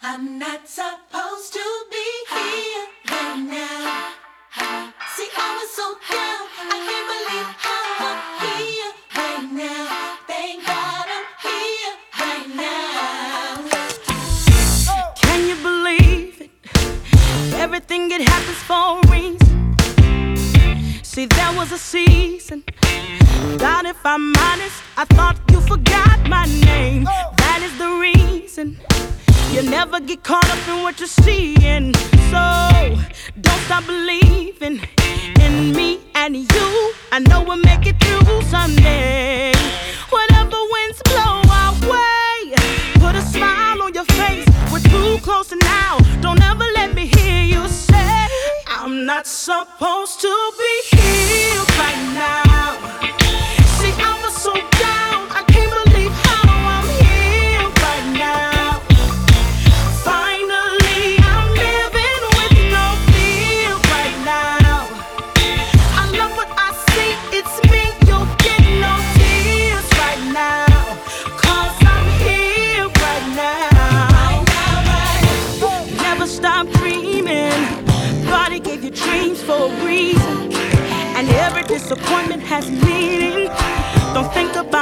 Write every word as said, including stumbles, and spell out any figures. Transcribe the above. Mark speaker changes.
Speaker 1: I'm not supposed to be here right now. See, I was so down, I can't believe how I'm here right now. Thank God I'm here right now.
Speaker 2: Can you believe it? Everything it happens for a reason. See, there was a season. God, if I'm honest, I thought you forgot my name. That is the reason you never get caught up in what you're seeing. So don't stop believing in me and you. I know we'll make it through someday. Whatever winds blow our way, put a smile on your face. We're too close now. Don't ever let me hear you say I'm not supposed to be here right now. See, I was so down, I can't believe how I'm here right now. Finally, I'm living with no fear right now. I love what I see, it's me, you'll get no tears right now. Cause I'm here right now. Never stop dreaming. God, He gave you dreams for a reason. And every disappointment has meaning. Don't think about